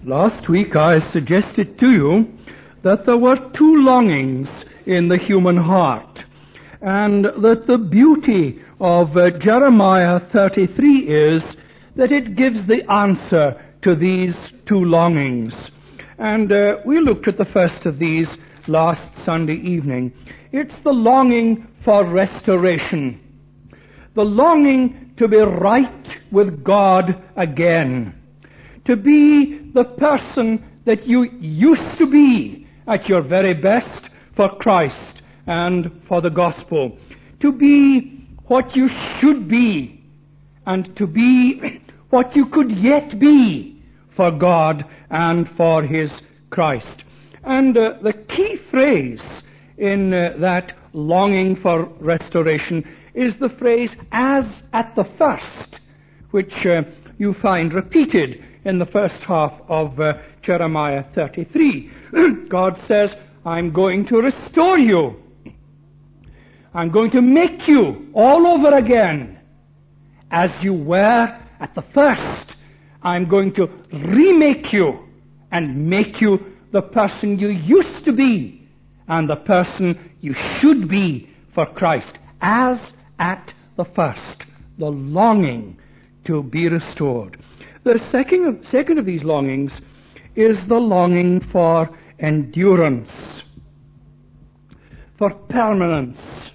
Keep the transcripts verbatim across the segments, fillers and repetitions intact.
Last week I suggested to you that there were two longings in the human heart, and that the beauty of uh, Jeremiah thirty-three is that it gives the answer to these two longings. And uh, we looked at the first of these last Sunday evening. It's the longing for restoration, the longing to be right with God again, to be the person that you used to be at your very best for Christ and for the gospel, to be what you should be, and to be what you could yet be for God and for His Christ. And uh, the key phrase in uh, that longing for restoration is the phrase, as at the first, which uh, you find repeated in the first half of uh, Jeremiah thirty-three. God says, I'm going to restore you. I'm going to make you all over again as you were at the first. I'm going to remake you and make you the person you used to be and the person you should be for Christ, as at the first, the longing to be restored. The second of, second of these longings is the longing for endurance, for permanence,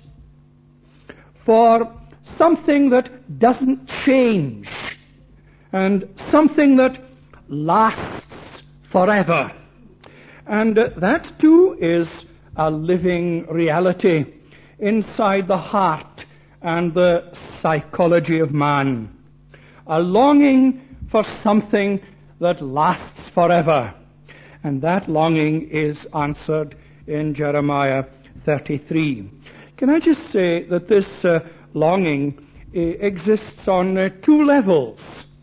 for something that doesn't change, and something that lasts forever. And uh, that too is a living reality inside the heart and the psychology of man. A longing for something that lasts forever. And that longing is answered in Jeremiah thirty-three. Can I just say that this uh, longing uh, exists on uh, two levels.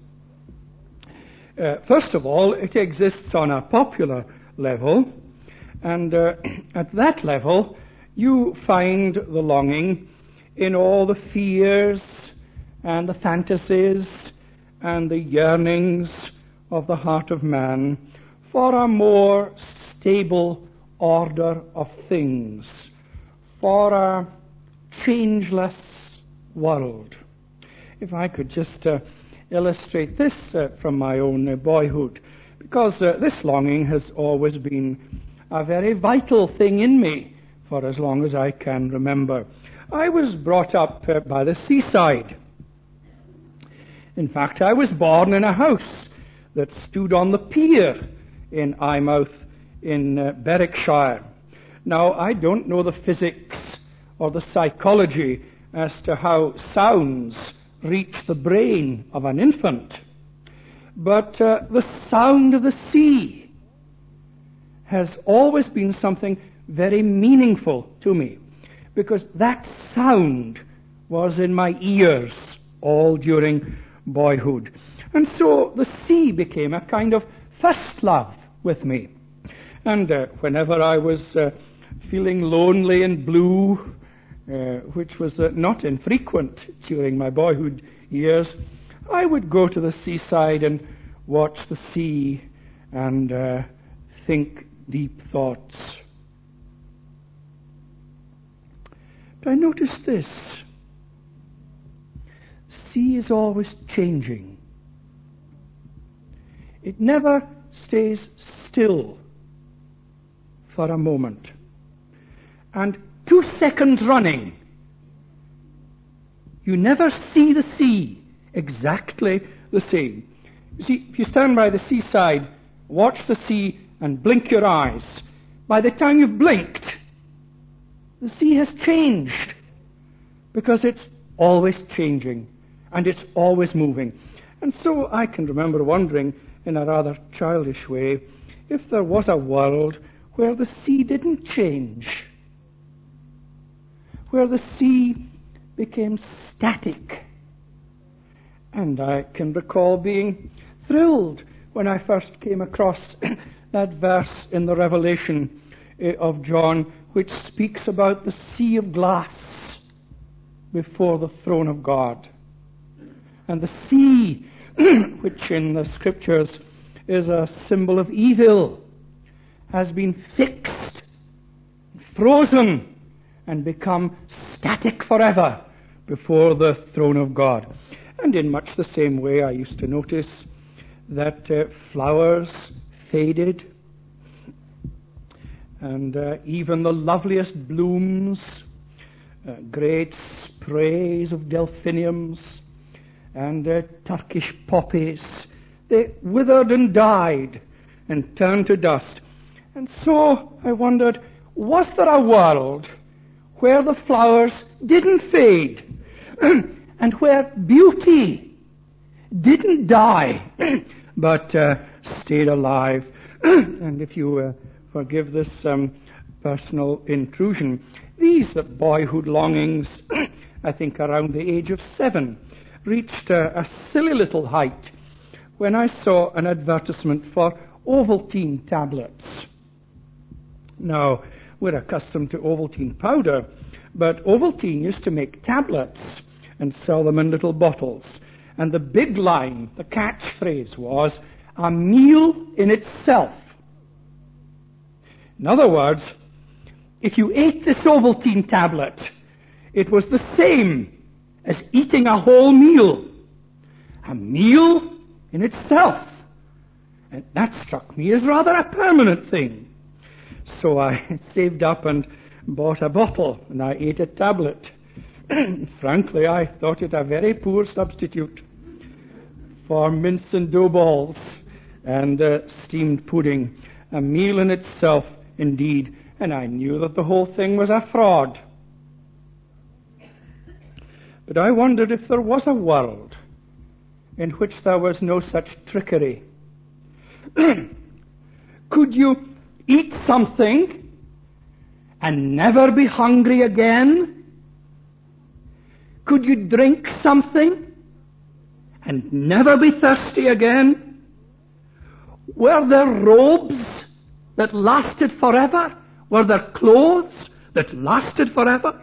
Uh, first of all, it exists on a popular level, and uh, at that level you find the longing in all the fears and the fantasies and the yearnings of the heart of man for a more stable order of things, for a changeless world. If I could just uh, illustrate this uh, from my own uh, boyhood, because uh, this longing has always been a very vital thing in me for as long as I can remember. I was brought up uh, by the seaside. In fact, I was born in a house that stood on the pier in Eyemouth in uh, Berwickshire. Now, I don't know the physics or the psychology as to how sounds reach the brain of an infant, but uh, the sound of the sea has always been something very meaningful to me, because that sound was in my ears all during boyhood. And so the sea became a kind of first love with me. And uh, whenever I was uh, feeling lonely and blue, uh, which was uh, not infrequent during my boyhood years, I would go to the seaside and watch the sea and uh, think deep thoughts. But I noticed this. Sea is always changing. It never stays still for a moment. And two seconds running, you never see the sea exactly the same. You see, if you stand by the seaside, watch the sea and blink your eyes, by the time you've blinked, the sea has changed, because it's always changing and it's always moving. And so I can remember wondering, in a rather childish way, if there was a world where the sea didn't change, where the sea became static. And I can recall being thrilled when I first came across that verse in the Revelation of John, which speaks about the sea of glass before the throne of God. And the sea, which in the scriptures is a symbol of evil, has been fixed, frozen, and become static forever before the throne of God. And in much the same way, I used to notice that uh, flowers faded, and uh, even the loveliest blooms, uh, great sprays of delphiniums and uh, Turkish poppies, they withered and died and turned to dust. And so I wondered, was there a world where the flowers didn't fade and where beauty didn't die but uh, stayed alive? And if you uh, forgive this um, personal intrusion, these uh, boyhood longings, I think around the age of seven, reached uh, a silly little height when I saw an advertisement for Ovaltine tablets. Now, we're accustomed to Ovaltine powder, but Ovaltine used to make tablets and sell them in little bottles. And the big line, the catchphrase was, a meal in itself. In other words, if you ate this Ovaltine tablet, it was the same as eating a whole meal. A meal in itself. And that struck me as rather a permanent thing. So I saved up and bought a bottle, and I ate a tablet. Frankly, I thought it a very poor substitute for mince and dough balls and uh, steamed pudding. A meal in itself, indeed. And I knew that the whole thing was a fraud. But I wondered if there was a world in which there was no such trickery. Could you eat something and never be hungry again? Could you drink something and never be thirsty again? Were there robes that lasted forever? Were there clothes that lasted forever?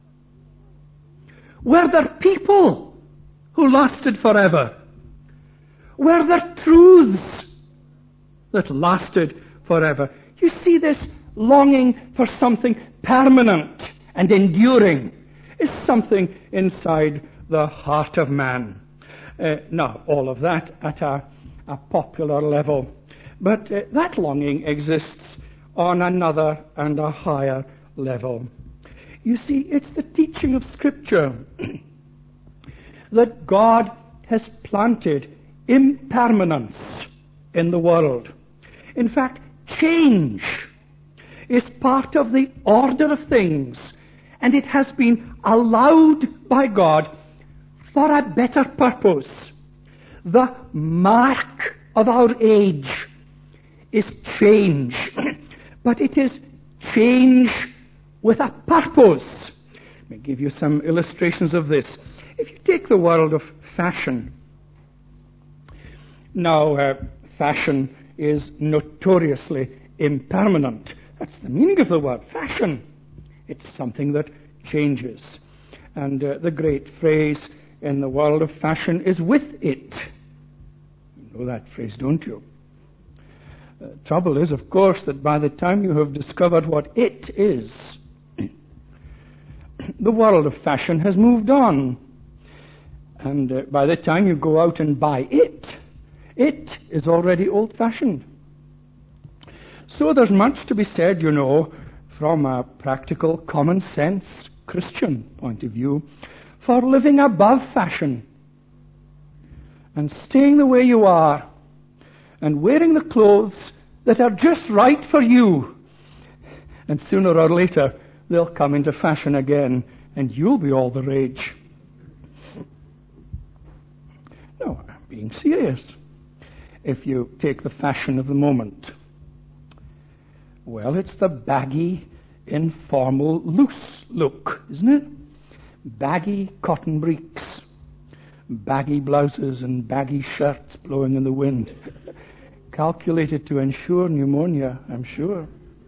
Were there people who lasted forever? Were there truths that lasted forever? You see, this longing for something permanent and enduring is something inside the heart of man. Uh, now, all of that at a, a popular level. But uh, that longing exists on another and a higher level. You see, it's the teaching of Scripture that God has planted impermanence in the world. In fact, change is part of the order of things, and it has been allowed by God for a better purpose. The mark of our age is change, but it is change with a purpose. Let me give you some illustrations of this. If you take the world of fashion, now uh, fashion is notoriously impermanent. That's the meaning of the word, fashion. It's something that changes. And uh, the great phrase in the world of fashion is with it. You know that phrase, don't you? Uh, trouble is, of course, that by the time you have discovered what it is, the world of fashion has moved on. And uh, by the time you go out and buy it, it is already old-fashioned. So there's much to be said, you know, from a practical, common-sense Christian point of view, for living above fashion and staying the way you are and wearing the clothes that are just right for you. And sooner or later, they'll come into fashion again, and you'll be all the rage. No, I'm being serious. If you take the fashion of the moment, well, it's the baggy, informal, loose look, isn't it? Baggy cotton breeks, baggy blouses and baggy shirts blowing in the wind. Calculated to ensure pneumonia, I'm sure.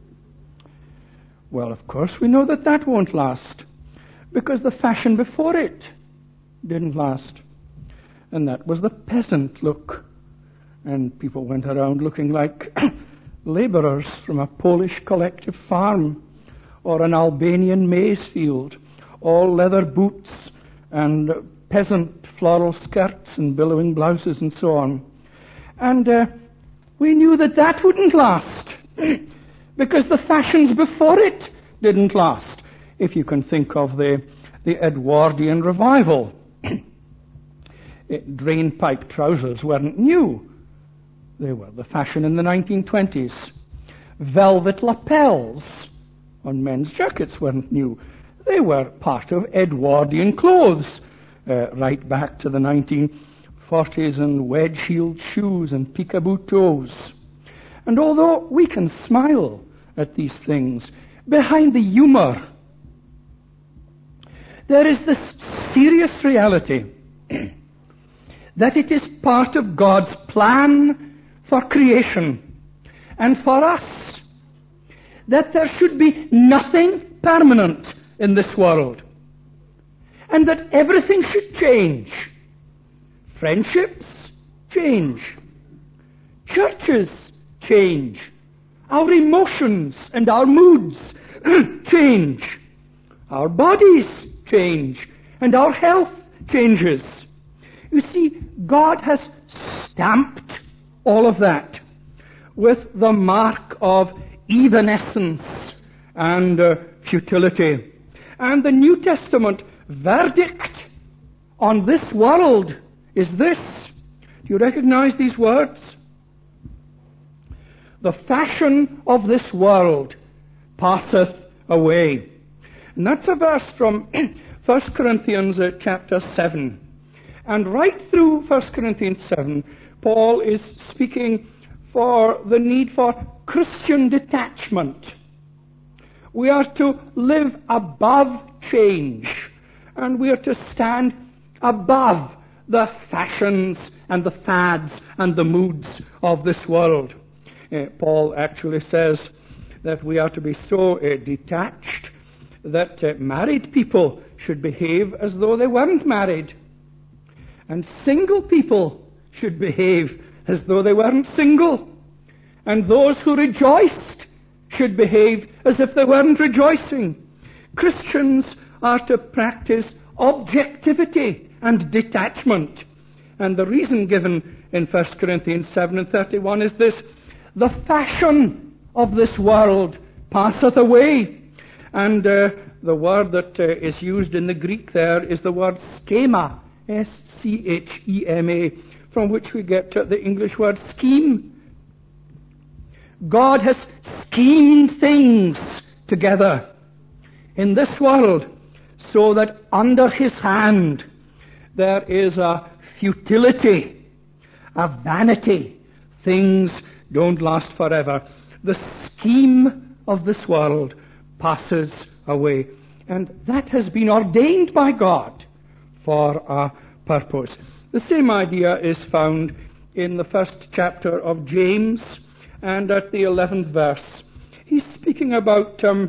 Well, of course, we know that that won't last, because the fashion before it didn't last. And that was the peasant look. and people went around looking like labourers from a Polish collective farm or an Albanian maize field, all leather boots and peasant floral skirts and billowing blouses and so on. And uh, we knew that that wouldn't last because the fashions before it didn't last. If you can think of the, the Edwardian revival, drain pipe trousers weren't new. They were the fashion in the nineteen twenties. Velvet lapels on men's jackets weren't new. They were part of Edwardian clothes, uh, right back to the nineteen forties, and wedge-heeled shoes and peekaboo toes. And although we can smile at these things, behind the humor, there is this serious reality that it is part of God's plan for creation and for us that there should be nothing permanent in this world, and that everything should change. Friendships change. Churches change. Our emotions and our moods change. Our bodies change. And our health changes. You see, God has stamped all of that with the mark of evanescence and uh, futility. And the New Testament verdict on this world is this. Do you recognize these words? The fashion of this world passeth away. And that's a verse from First Corinthians uh, chapter seven. And right through First Corinthians seven, Paul is speaking for the need for Christian detachment. We are to live above change, and we are to stand above the fashions and the fads and the moods of this world. Uh, Paul actually says that we are to be so uh, detached that uh, married people should behave as though they weren't married, and single people should behave as though they weren't single, and those who rejoiced should behave as if they weren't rejoicing. Christians are to practice objectivity and detachment. And the reason given in First Corinthians seven and thirty-one is this: the fashion of this world passeth away. And uh, the word that uh, is used in the Greek there is the word schema, S C H E M A, from which we get uh, the English word scheme. God has schemed things together in this world so that under His hand there is a futility, a vanity. Things don't last forever. The scheme of this world passes away. And that has been ordained by God for a purpose. The same idea is found in the first chapter of James, and at the eleventh verse. He's speaking about um,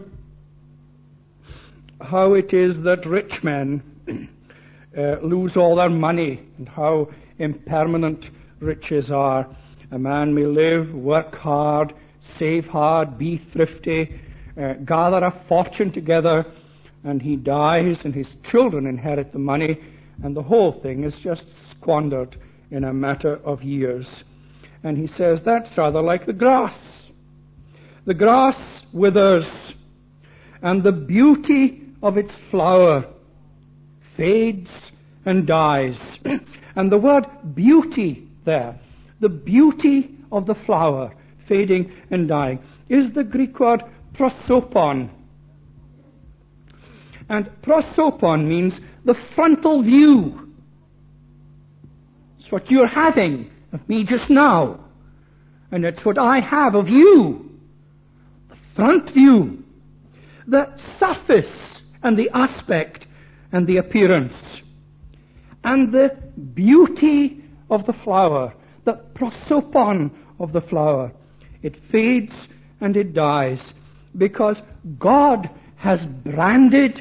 how it is that rich men uh, lose all their money, and how impermanent riches are. A man may live, work hard, save hard, be thrifty, uh, gather a fortune together, and he dies, and his children inherit the money, and the whole thing is just squandered in a matter of years. And he says that's rather like the grass. The grass withers, and the beauty of its flower fades and dies. And the word beauty there, the beauty of the flower fading and dying, is the Greek word prosopon. And prosopon means the frontal view. It's what you're having of me just now. And it's what I have of you. The front view. The surface and the aspect and the appearance. And the beauty of the flower. The prosopon of the flower. It fades and it dies because God has branded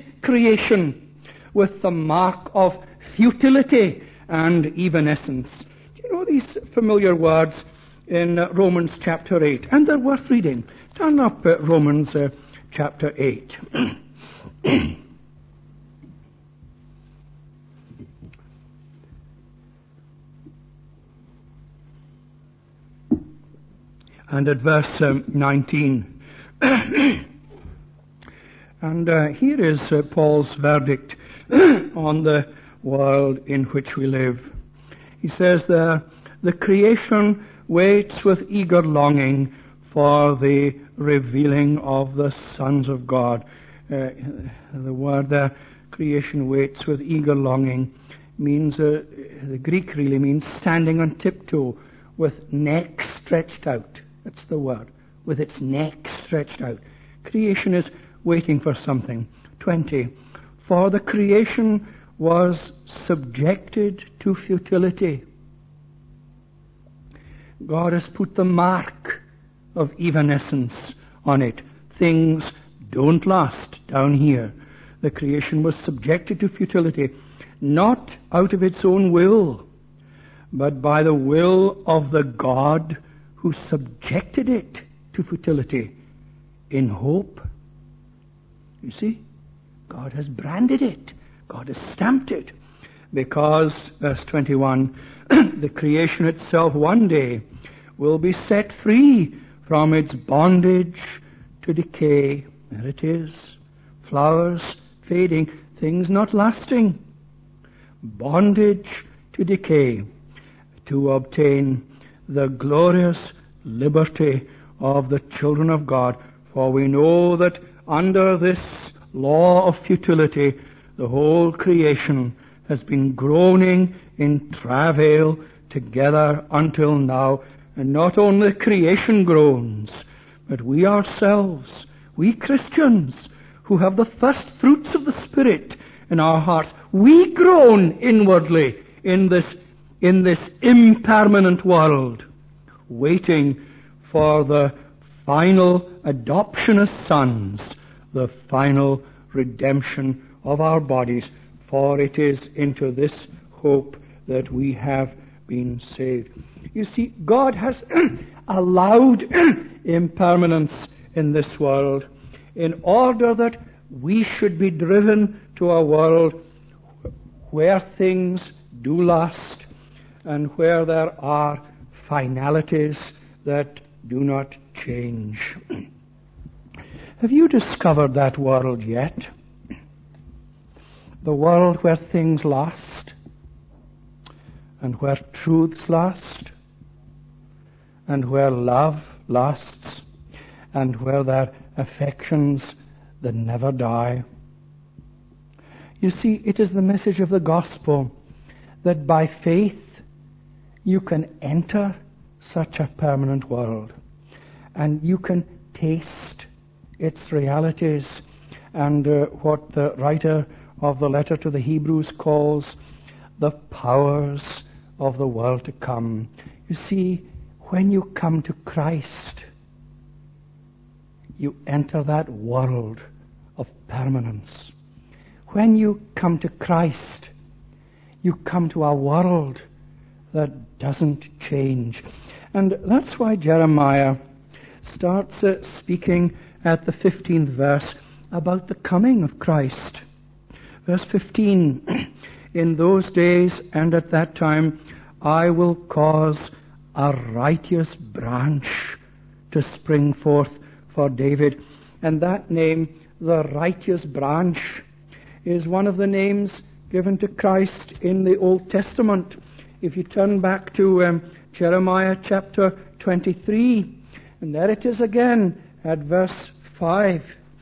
creation with the mark of futility and evanescence. Do you know these familiar words in uh, Romans chapter eight, and they're worth reading. Turn up uh, Romans uh, chapter eight. And at verse um, nineteen. And uh, here is uh, Paul's verdict on the world in which we live. He says there, the creation waits with eager longing for the revealing of the sons of God. Uh, the word there, creation waits with eager longing, means, uh, the Greek really means standing on tiptoe with neck stretched out. That's the word, with its neck stretched out. Creation is waiting for something. twenty. For the creation was subjected to futility. God has put the mark of evanescence on it. Things don't last down here. The creation was subjected to futility, not out of its own will, but by the will of the God who subjected it to futility in hope. You see, God has branded it. God has stamped it. Because, verse twenty-one, the creation itself one day will be set free from its bondage to decay. There it is. Flowers fading, things not lasting. Bondage to decay, to obtain the glorious liberty of the children of God. For we know that under this law of futility, the whole creation has been groaning in travail together until now. And not only creation groans, but we ourselves, we Christians, who have the first fruits of the Spirit in our hearts, we groan inwardly in this, in this impermanent world, waiting for the final adoption as sons, the final redemption of our bodies, for it is into this hope that we have been saved. You see, God has allowed impermanence in this world in order that we should be driven to a world where things do last and where there are finalities that do not change. Have you discovered that world yet? The world where things last and where truths last and where love lasts and where there are affections that never die. You see, it is the message of the gospel that by faith you can enter such a permanent world and you can taste its realities and uh, what the writer of the letter to the Hebrews calls the powers of the world to come. You see, when you come to Christ, you enter that world of permanence. When you come to Christ, you come to a world that doesn't change. And that's why Jeremiah starts uh, speaking at the fifteenth verse about the coming of Christ. Verse fifteen, in those days and at that time I will cause a righteous branch to spring forth for David. And that name, the righteous branch, is one of the names given to Christ in the Old Testament. If you turn back to um, Jeremiah chapter twenty-three, and there it is again at verse five.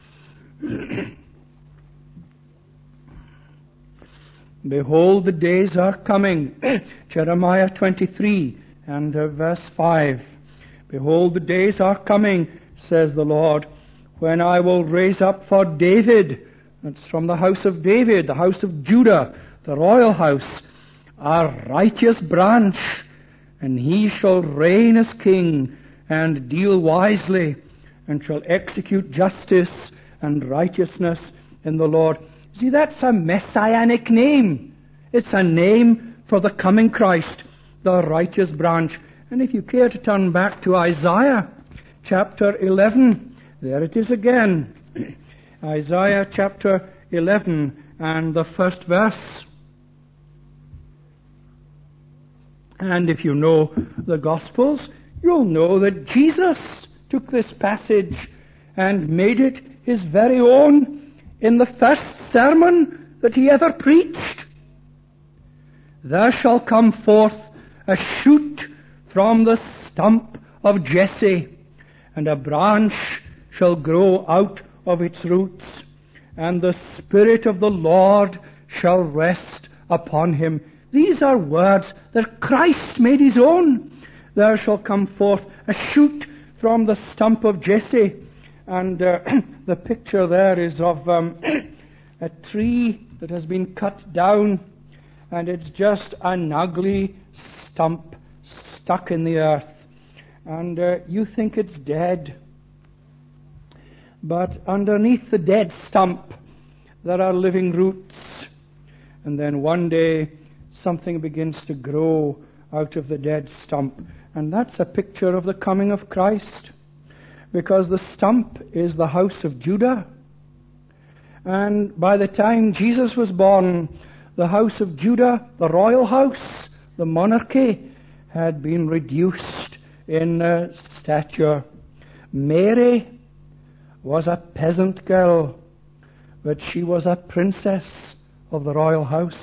Behold, the days are coming. Jeremiah twenty-three and uh, verse five. Behold, the days are coming, says the Lord, when I will raise up for David, that's from the house of David, the house of Judah, the royal house, a righteous branch, and he shall reign as king and deal wisely, and shall execute justice and righteousness in the Lord. See, that's a messianic name. It's a name for the coming Christ. the righteous branch. And if you care to turn back to Isaiah chapter eleven, there it is again. Isaiah chapter eleven and the first verse. And if you know the Gospels, you'll know that Jesus took this passage and made it his very own in the first sermon that he ever preached. There shall come forth a shoot from the stump of Jesse, and a branch shall grow out of its roots, and the Spirit of the Lord shall rest upon him. These are words that Christ made his own. There shall come forth a shoot from the stump of Jesse. And uh, the picture there is of um, a tree that has been cut down, and it's just an ugly stump stuck in the earth. And uh, you think it's dead. But underneath the dead stump, there are living roots. And then one day, something begins to grow out of the dead stump. And that's a picture of the coming of Christ. Because the stump is the house of Judah. And by the time Jesus was born, the house of Judah, the royal house, the monarchy, had been reduced in uh, stature. Mary was a peasant girl, but she was a princess of the royal house.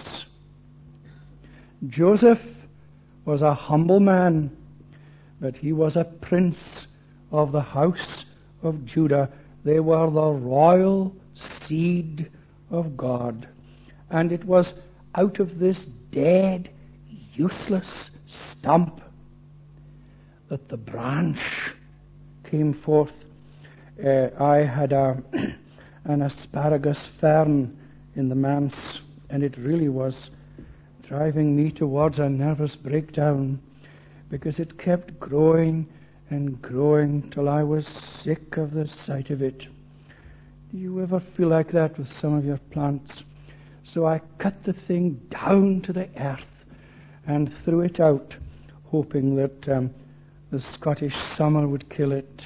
Joseph was a humble man, but he was a prince of the house of Judah. They were the royal seed of God. And it was out of this dead, useless stump that the branch came forth. Uh, I had a, an asparagus fern in the manse, and it really was driving me towards a nervous breakdown, because it kept growing and growing till I was sick of the sight of it. Do you ever feel like that with some of your plants? So I cut the thing down to the earth and threw it out, hoping that um, the Scottish summer would kill it.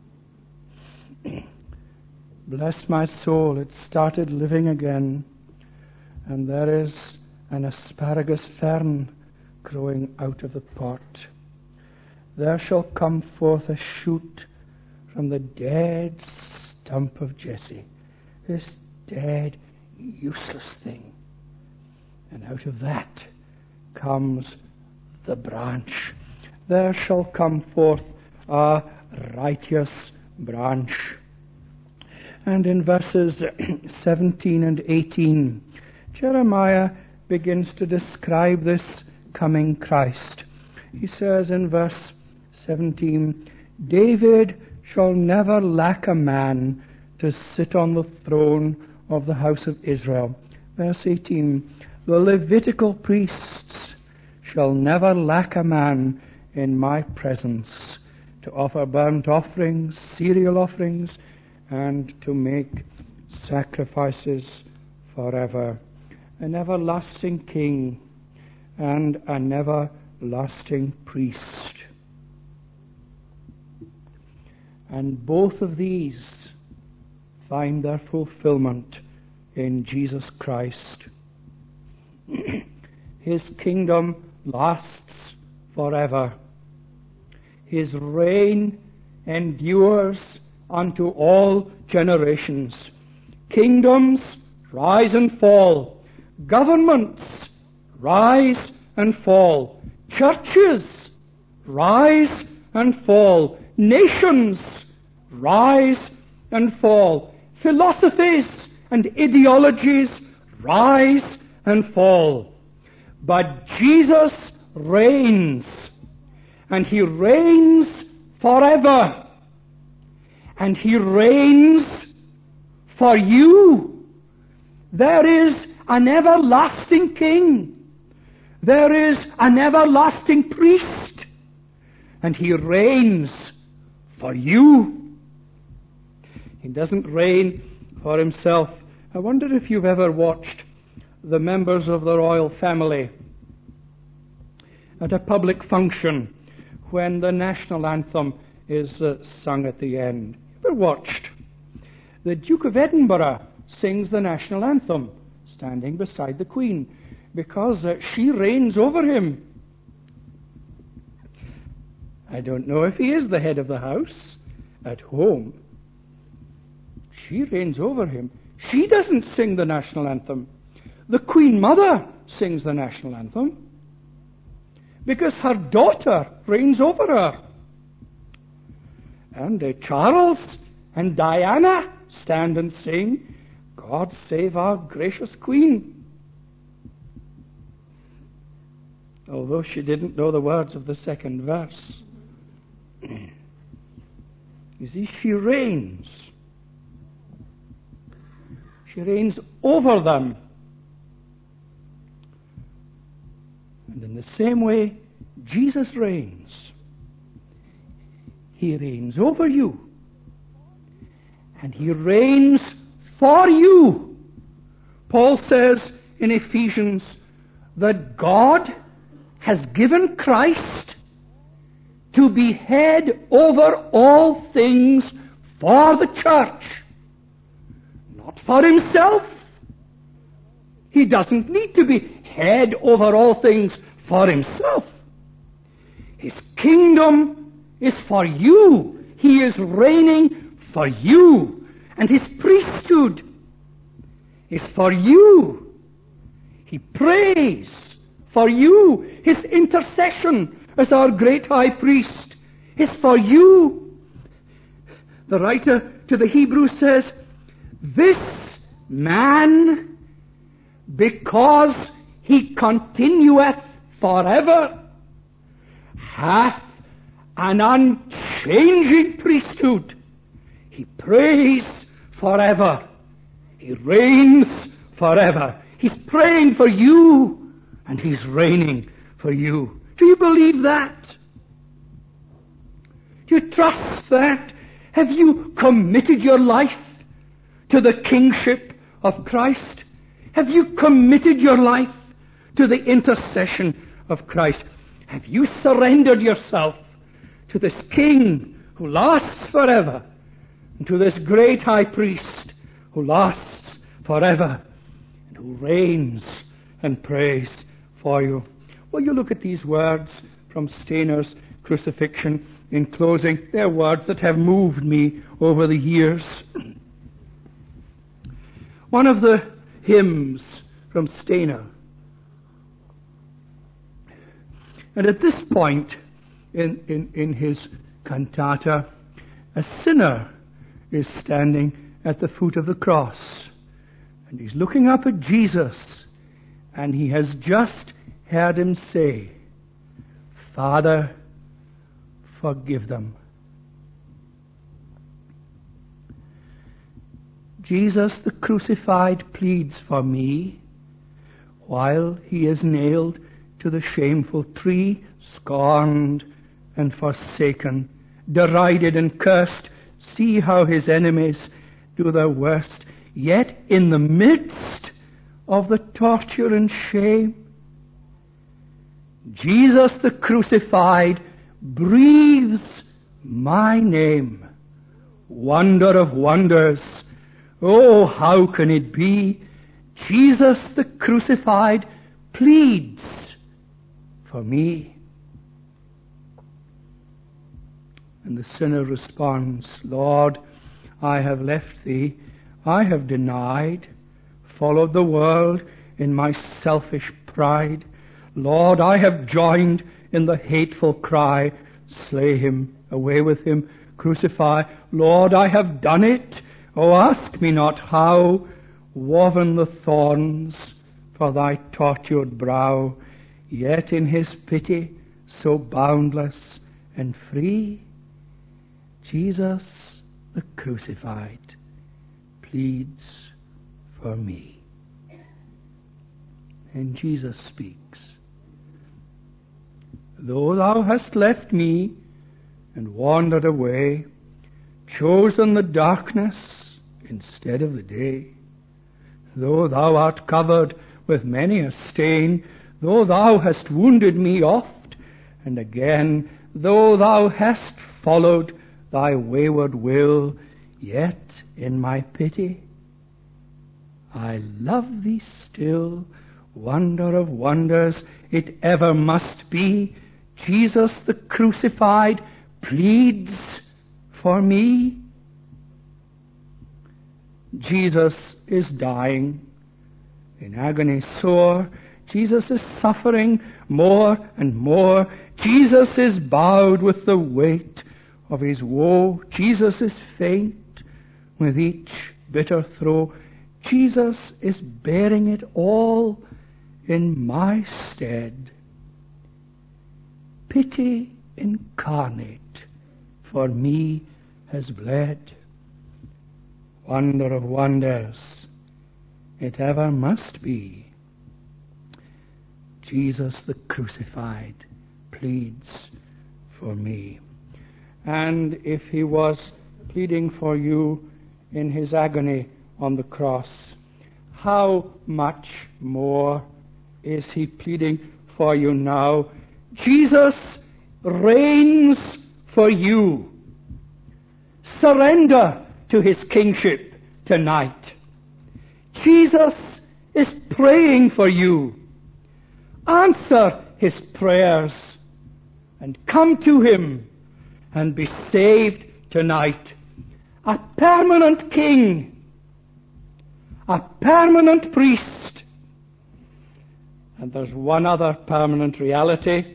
Bless my soul, it started living again, and there is an asparagus fern growing out of the pot. There shall come forth a shoot from the dead stump of Jesse, this dead, useless thing. And out of that comes the branch. There shall come forth a righteous branch. And in verses seventeen and eighteen, Jeremiah begins to describe this coming Christ. He says in verse seventeen, David shall never lack a man to sit on the throne of the house of Israel. Verse eighteen, the Levitical priests shall never lack a man in my presence to offer burnt offerings, cereal offerings, and to make sacrifices forever. An everlasting king and an everlasting priest. And both of these find their fulfillment in Jesus Christ. His kingdom lasts forever. His reign endures unto all generations. Kingdoms rise and fall. Governments rise and fall. Churches rise and fall. Nations rise and fall. Philosophies and ideologies rise and fall. But Jesus reigns, and he reigns forever. And he reigns for you. There is an everlasting king. There is an everlasting priest. And he reigns for you. He doesn't reign for himself. I wonder if you've ever watched the members of the royal family. at a public function when the national anthem is uh, sung at the end. Ever watched? The Duke of Edinburgh sings the national anthem, standing beside the Queen, because uh, she reigns over him. I don't know if he is the head of the house at home. She reigns over him. She doesn't sing the national anthem. The Queen Mother sings the national anthem because her daughter reigns over her. And uh, Charles and Diana stand and sing, God save our gracious Queen. Although she didn't know the words of the second verse. You see, she reigns. She reigns over them. And in the same way, Jesus reigns. He reigns over you. And he reigns for you. Paul says in Ephesians that God has given Christ to be head over all things for the church. Not for himself. He doesn't need to be head over all things for himself. His kingdom is for you. He is reigning for you. And his priesthood is for you. He prays for you. His intercession as our great high priest is for you. The writer to the Hebrews says, this man, because he continueth forever, hath an unchanging priesthood. He prays forever. He reigns forever. He's praying for you, and he's reigning for you. Do you believe that? Do you trust that? Have you committed your life to the kingship of Christ? Have you committed your life to the intercession of Christ? Have you surrendered yourself to this King who lasts forever, and to this great high priest who lasts forever, and who reigns and prays for you? Well, you look at these words from Stainer's Crucifixion in closing. They're words that have moved me over the years. One of the hymns from Stainer. And at this point in, in, in his cantata, a sinner is standing at the foot of the cross. And he's looking up at Jesus, and he has just heard him say, Father, forgive them. Jesus the crucified pleads for me while he is nailed to the shameful tree, scorned and forsaken, derided and cursed. See how his enemies do their worst. Yet in the midst of the torture and shame, Jesus the crucified breathes my name. Wonder of wonders, oh, how can it be? Jesus the crucified pleads for me. And the sinner responds, Lord, I have left thee. I have denied, followed the world in my selfish pride. Lord, I have joined in the hateful cry, slay him, away with him, crucify. Lord, I have done it. Oh, ask me not how, woven the thorns for thy tortured brow, yet in his pity so boundless and free, Jesus the crucified pleads for me. And Jesus speaks. Though thou hast left me and wandered away, chosen the darkness instead of the day, though thou art covered with many a stain, though thou hast wounded me oft And again, though thou hast followed thy wayward will, yet in my pity I love thee still. Wonder of wonders, it ever must be, Jesus the crucified pleads for me. Jesus is dying in agony sore. Jesus is suffering more and more. Jesus is bowed with the weight of his woe. Jesus is faint with each bitter throe. Jesus is bearing it all in my stead. Pity incarnate for me has bled. Wonder of wonders, it ever must be. Jesus the crucified pleads for me. And if he was pleading for you in his agony on the cross, how much more is he pleading for you now? Jesus reigns for you. Surrender to his kingship tonight. Jesus is praying for you. Answer his prayers and come to him and be saved tonight. A permanent king, a permanent priest. And there's one other permanent reality,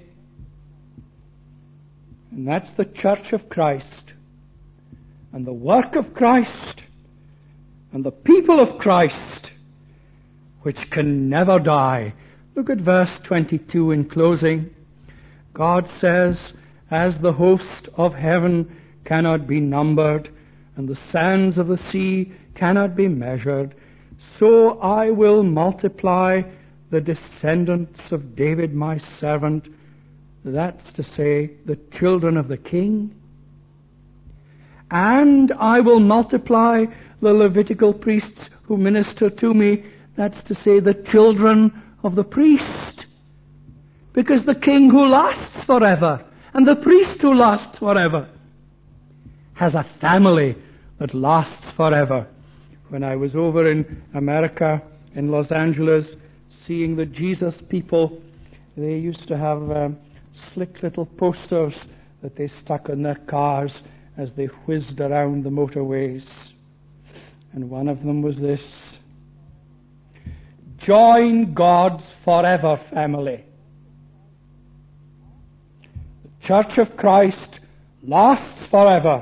and that's the Church of Christ, and the work of Christ, and the people of Christ, which can never die. Look at verse twenty-two in closing. God says, as the host of heaven cannot be numbered, and the sands of the sea cannot be measured, so I will multiply the descendants of David my servant, that's to say, the children of the king. And I will multiply the Levitical priests who minister to me, that's to say, the children of the priest. Because the king who lasts forever, and the priest who lasts forever, has a family that lasts forever. When I was over in America, in Los Angeles, seeing the Jesus people, they used to have um, slick little posters that they stuck on their cars as they whizzed around the motorways. And one of them was this: join God's forever family. The Church of Christ lasts forever.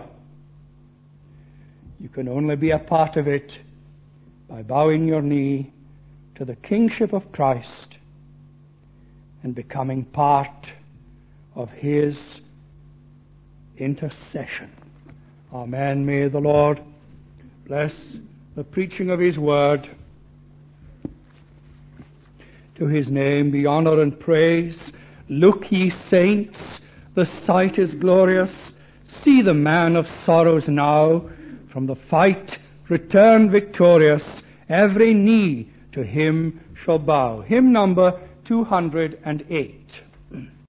You can only be a part of it by bowing your knee to the kingship of Christ and becoming part of his intercession. Amen. May the Lord bless the preaching of his word. To his name be honor and praise. Look, ye saints, the sight is glorious. See the man of sorrows now, from the fight return victorious. Every knee to him shall bow. Hymn number two hundred eight.